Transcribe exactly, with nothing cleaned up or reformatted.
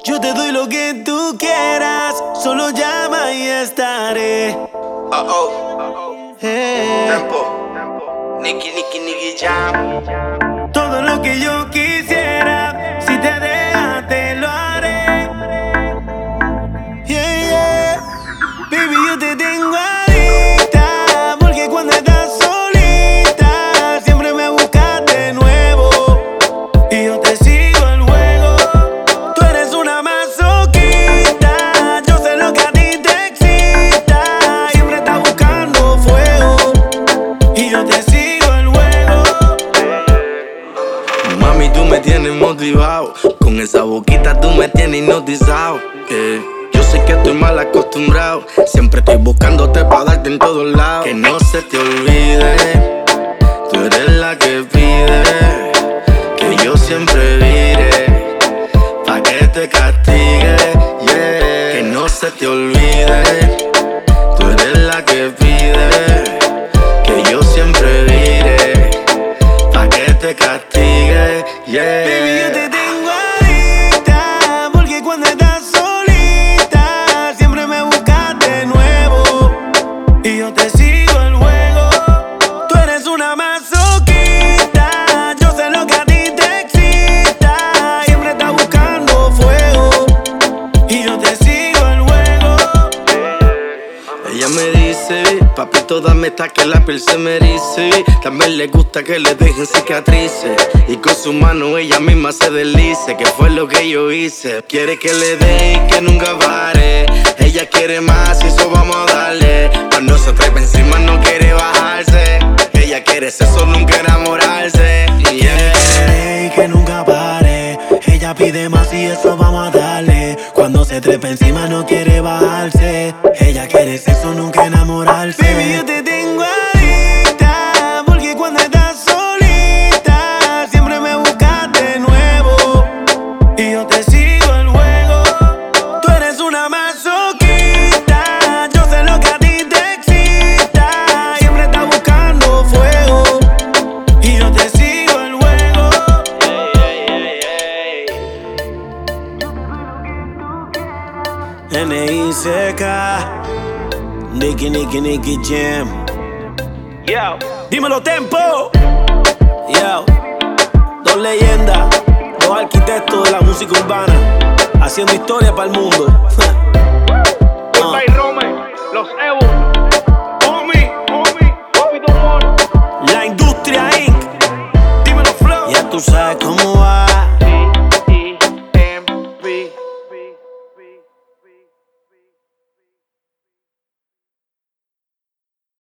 Yo te doy lo que tú quieras, solo llama y estaré. Oh oh, Hey. tempo, Nicky, Nicky, Nicky Jam. Todo lo que yo quisiera, si te dejas te lo haré. Yeah, yeah. Baby, yo te tengo adicta, porque cuando estás solita siempre me buscas de nuevo. Y yo te sigo el juego. Tú eres una masoquista, yo sé lo que a ti te excita. Siempre estás buscando fuego. Y yo te sigo el juego. Mami, tú me tienes motivado. Con esa boquita tú me tienes hipnotizado. Yeah. Yo sé que estoy mal acostumbrado. Siempre estoy buscándote para darte en todos lados. Que no se te olvide, tú eres la que pide que yo siempre vire, pa' que te castigue, yeah. Que no se te olvide, tú eres la que pide que yo siempre vire, pa' que te castigue, yeah. Baby, yo te tengo adicta, porque cuando estás solita siempre me buscas de nuevo. Y yo te sigo el juego. Tú eres una masoquista, yo sé lo que a ti te excita. Siempre estás buscando fuego. Y yo te sigo el juego. Ella me dice, papito, dame esta que la piel se me erice. También le gusta que le dejen cicatrices, y con su mano ella misma se deslice. Que fue lo que yo hice. Quiere que le dé y que nunca pare. Ella quiere más y eso vamos a darle. Cuando se trepa encima no quiere bajarse. Ella quiere sexo, nunca enamorarse, yeah. Y que nunca pare. Ella pide más y eso vamos a darle. Cuando se trepa encima no quiere bajarse. Ella quiere sexo, nunca enamorarse. Baby, yo te tengo adicta, porque cuando estás solita siempre me buscas de nuevo. Y yo te sigo el juego. Tú eres una masoquista, yo sé lo que a ti te excita. Siempre estás buscando fuego. Y yo te sigo el juego. N I C K, Nicky, Nicky, Nicky Jam. Yo, dímelo tempo. Yo, dos leyendas, dos arquitectos de la música urbana, haciendo historia para el mundo. Goodbye Rome, los Evo, Homie, Homie, Bobby Domor. La Industria incorporated. Dímelo Flow. Ya tú sabes cómo va.